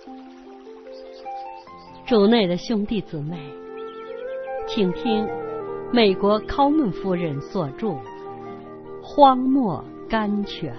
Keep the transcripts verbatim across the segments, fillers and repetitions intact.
主内的兄弟姊妹，请听美国考门夫人所著《荒漠甘泉》。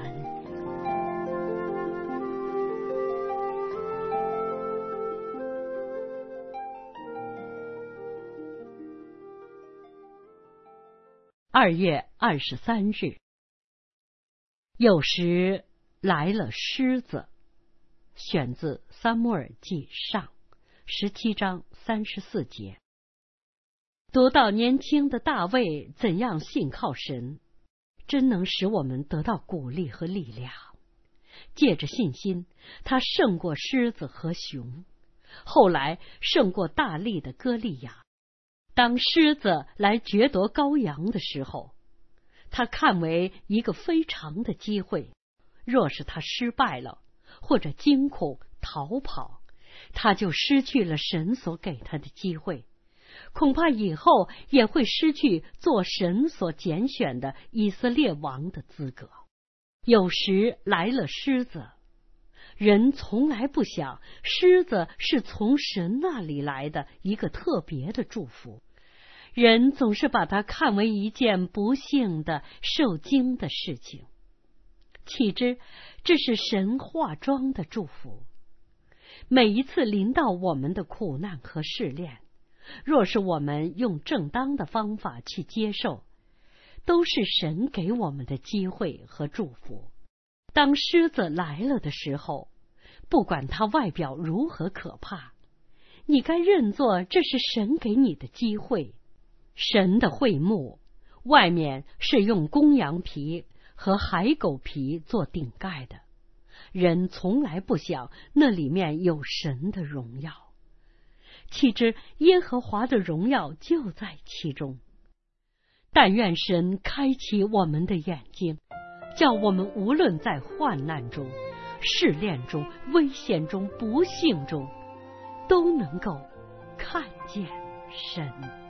二月二十三日，有时来了狮子，选自《撒母耳记上》十七章三十四节。读到年轻的大卫怎样信靠神，真能使我们得到鼓励和力量。借着信心，他胜过狮子和熊，后来胜过大力的歌利亚。当狮子来掠夺羔羊的时候，他看为一个非常的机会，若是他失败了，或者惊恐逃跑，他就失去了神所给他的机会，恐怕以后也会失去做神所拣选的以色列王的资格。有时来了狮子，人从来不想狮子是从神那里来的一个特别的祝福，人总是把它看为一件不幸的受惊的事情，岂知这是神化妆的祝福。每一次临到我们的苦难和试炼，若是我们用正当的方法去接受，都是神给我们的机会和祝福。当狮子来了的时候，不管它外表如何可怕，你该认作这是神给你的机会。神的会幕外面是用公羊皮和海狗皮做顶盖的，人从来不想那里面有神的荣耀，岂知耶和华的荣耀就在其中。但愿神开启我们的眼睛，叫我们无论在患难中、试炼中、危险中、不幸中，都能够看见神。